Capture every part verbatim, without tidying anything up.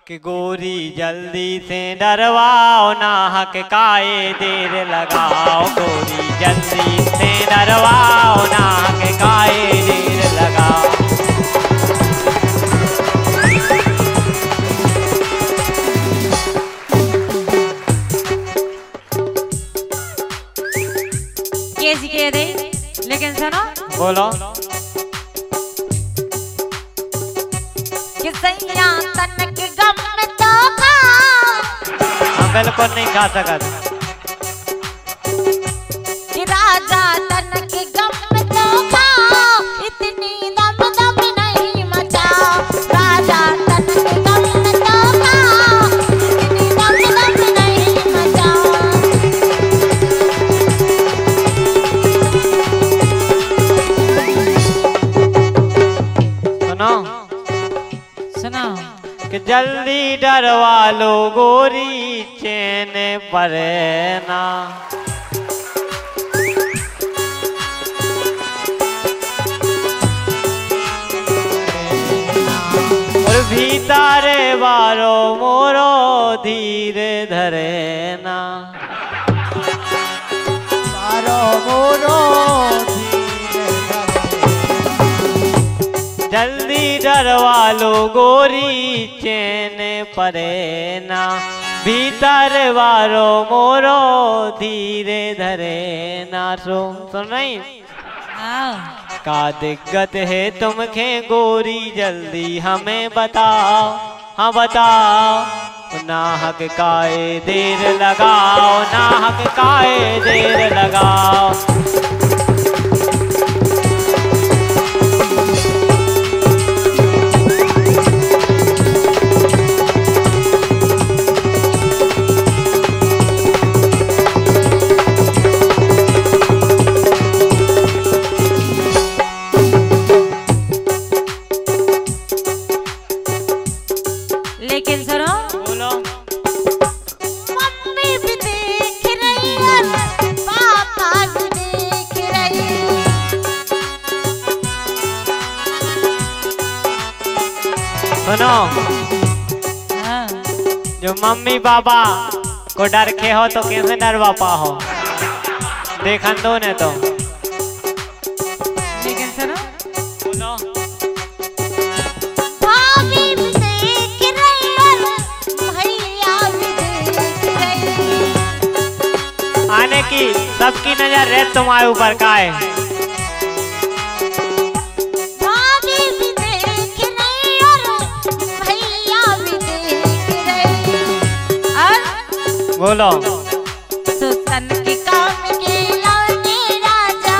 कि गोरी जल्दी से डरवाओ ना हक काए देर लगाओ। गोरी जल्दी से डरवाओ ना हक काए देर लगाओ। कैसी कह रही लेकिन सुनो बोलो। कि सैया तनक गम तो खा। हम बिल्कुल नहीं खा सकते। कि राजा तनक गम तो खा, इतनी दम दम नहीं मचाओ। राजा तनक गम तो खा, इतनी दम दम नहीं मचाओ। सुनो सुनो कि जल्दी डरवा लो गोरी चैन परे ना। और भीतर बारो मोरो धीरे धरे ना। बारो मोरो धीरे धरे। जल्दी डरवा लो गोरी चैन परे ना। भीतर वारो मोरो धीरे धरे ना। सुन सुन रही का दिक्कत है तुमखे गोरी जल्दी हमें बताओ। हाँ बताओ ना हक काए देर लगाओ। ना हक काए देर लगाओ। लेकिन सुनो बोलो। मम्मी भी देख रही है, पापा भी देख रही है। सुनो हाँ। जो मम्मी पापा को डर के हो तो कैसे डरवा पाओ। देखन दो ने तो। लेकिन सुनो बोलो। भाभी भी देख रही है, भैया भी देख रही है। आने की सबकी नजर है तुम्हारे ऊपर का है। भाभी भी देख रही है, भैया भी देख रहे हैं। और बोलो। सुतन के काम के लौटे राजा।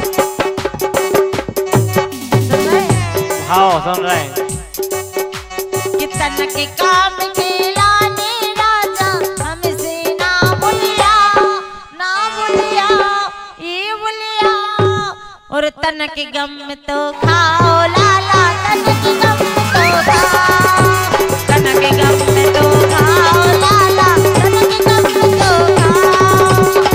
सुन रहे? हाँ सुन रहे। कि तन के काम के लाने राजा, हमसे ना बुलियाओ, ना बुलियाओ, ये बुलियाओ। और तन के गम तो खाओ लाला, तन के गम तो खाओ। तन के गम तो खाओ लाला, तन के गम तो खाओ।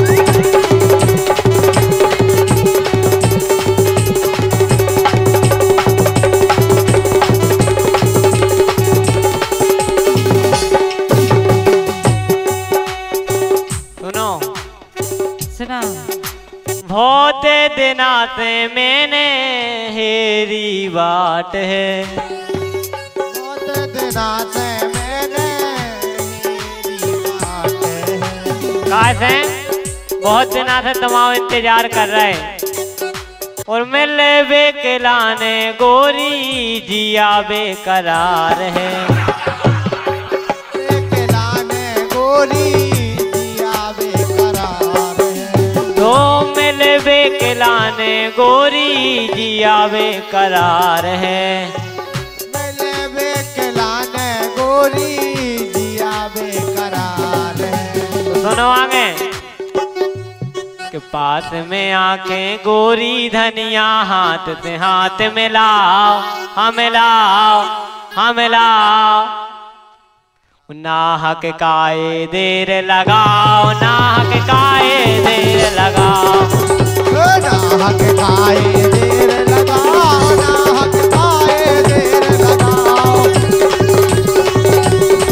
सुनो सुना बहुत दिना से मैंने हेरी बाट है। बहुत दिना से मैंने मेरी बात है। कैसे बहुत दिना से तमाम इंतजार कर रहे हैं। और मिले बेकलाने गोरी जिया बेकरार है। बेकलाने गोरी जिया बेकरार है। दो मिले बेकलाने गोरी जिया बेकरार है। मिले बेकलाने गोरी जिया बेकरार है। तो सुनो आगे के पास में आंखें गोरी धनिया हाथ से हाथ मिलाओ। हाँ मिलाओ हाँ मिलाओ। ना हक काए देर लगाओ। ना हक काए देर लगाओ। ना हक खाए देर लगाओ। ना हक खाए देर लगाओ।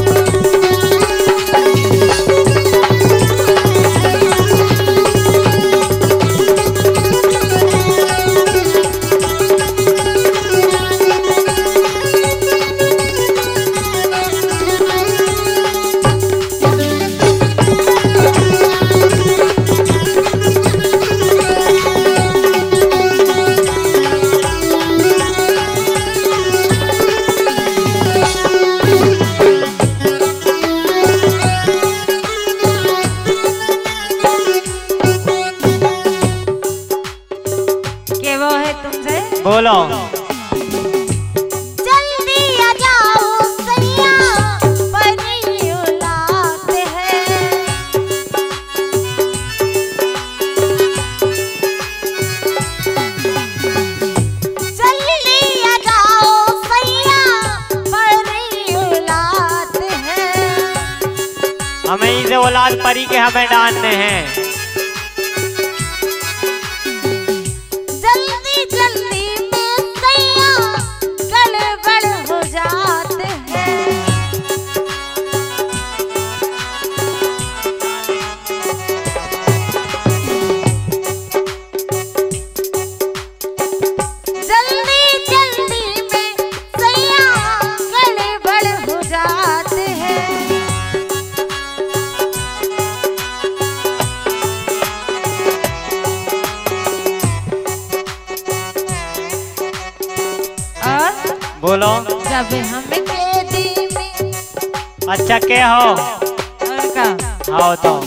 हमें इसे औलाद परी के हमें डालने हैं। जल्दी जल्दी में सैया गड़बड़ हो जाते हैं। जल्दी जल्दी में सैया गड़बड़ हो जाते हैं। और बोलो। जब हम कैदी में अच्छा के हो और का आओ तो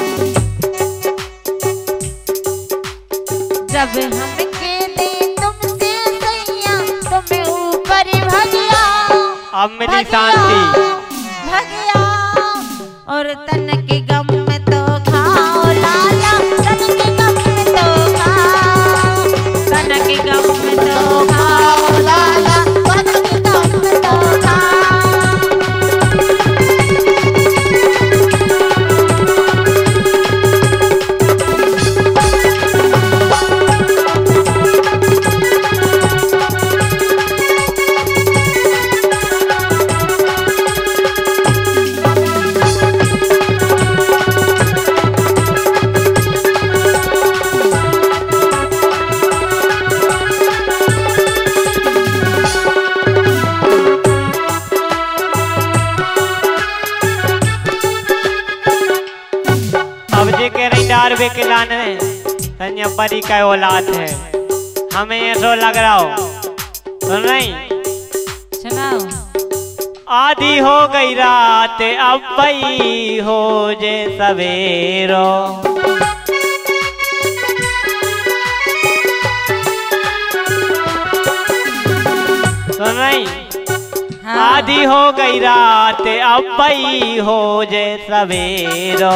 जब हम कैदी तुमसे सैया तुम्हें ऊपर भगिया अब मिली शांति। भगिया और तन के गम में तो खाओ लाला, तन के गम में तो खाओ, तन के गम में तो खाओ लाला, तन के गम में तो खाओ। अब जे के रही डार बे के लाने तन्या परी का औलाद है। हमें ऐसा लग रहा हो सुन रही। सुनाओ। आधी हो गई रात अब भई हो जे सवेरो। सुन रही। हाँ। आधी हो गई रात अब भई हो जे सवेरो।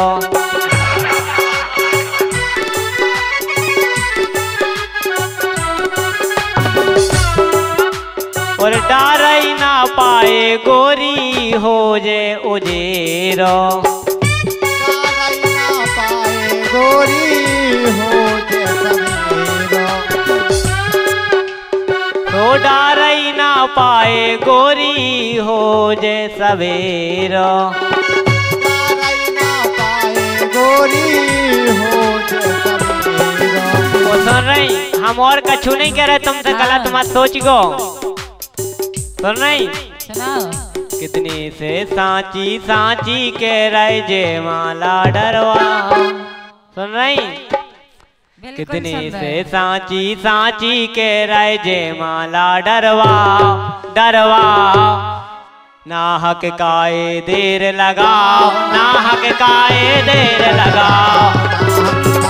और डार ही ना पाए गोरी हो जे उजेरो। डार ही ना पाए गोरी हो जे सवेरो। तो डार ही ना पाए गोरी हो जे सवेरो। डार ही ना पाए गोरी हो जे सवेरो। वो सुन रही हम और कछु नहीं कह रहे तुमसे गलत मत सोच गो। सुन रही। सुनाओ। कितनी से सांची सांची के रह जे माला डरवा। सुन रही। बिल्कुल कितनी सुन रहे से हैं। सांची सांची के रह जे माला डरवा डरवा। नाहक काए देर लगाओ नाहक काए देर लगाओ।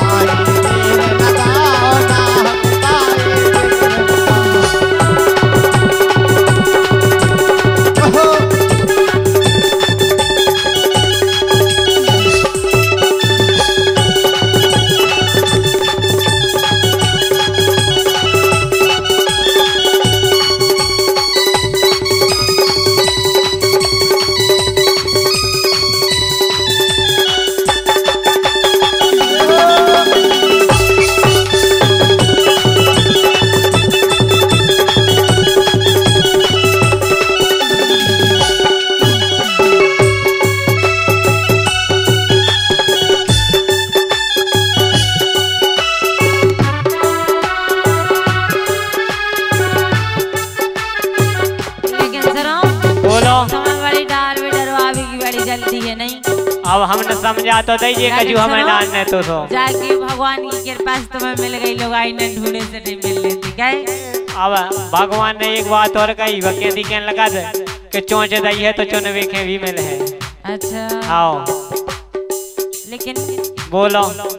जल्दी है नहीं। अब हमने समझा तो दीजिए कजू हमें डालने तो सो जाके भगवान की कृपा से तुम्हें मिल गई, लोग आई न ढूंढे से नहीं मिल लेती क्या है? अब भगवान ने एक बात और कही वके दी कहने लगा दे कि चोंच दई है तो चुन वेखे भी मिले है। अच्छा आओ लेकिन बोलो।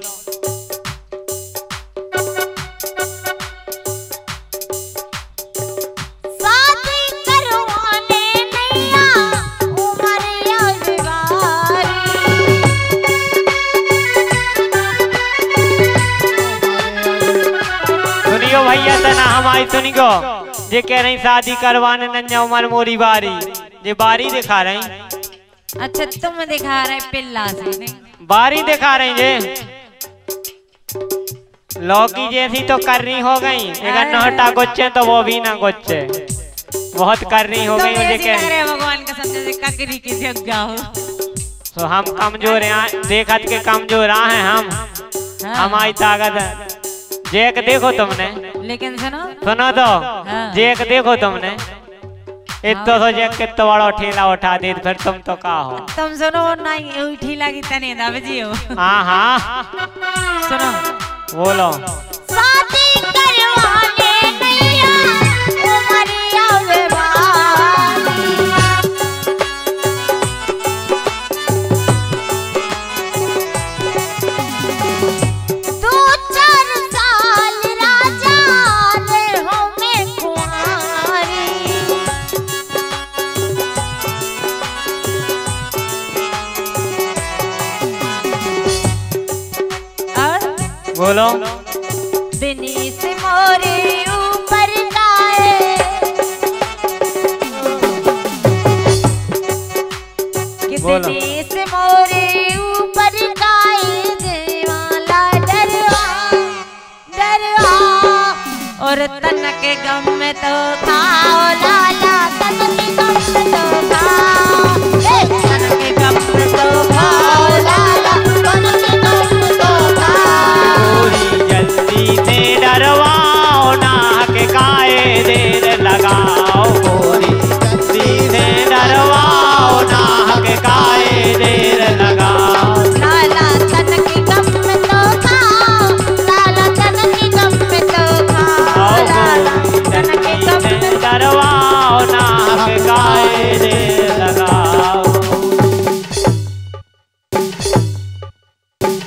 भैया तना हमारी सुनी गो जे कह रही शादी करवाने नन्या उमर मोरी बारी जे बारी दिखा रही अच्छा तुम दिखा रहे पिल्ला से नहीं? बारी दिखा रही जे लौकी जैसी तो करनी हो गई, अगर नोटा गुच्छे तो वो भी ना गुच्छे, बहुत करनी हो गई मुझे क्या भगवान का समझे ककरी की जग जाओ। तो हम कमजोर हैं, देखत के कमजोर हैं हम, हमारी ताकत है। जेक देखो तुमने, लेकिन सुनो सुनो तो जेक देखो तुमने, इतना तो जेक कितना बड़ा ठेला उठा दे, फिर तुम तो का हो। तुम सुनो नहीं ठेला की तने दावे जी हो। हाँ हाँ सुनो बोलो। शादी करवाने नैया उमरिया में भारी, दो चार साल राजा रे हो में कुंवारी, बोलो। दिनेश मोरे ऊपर गाए कि दिनेश मोरे ऊपर गाए देवाला डरवा डरवा और तन के गम में तो खाओला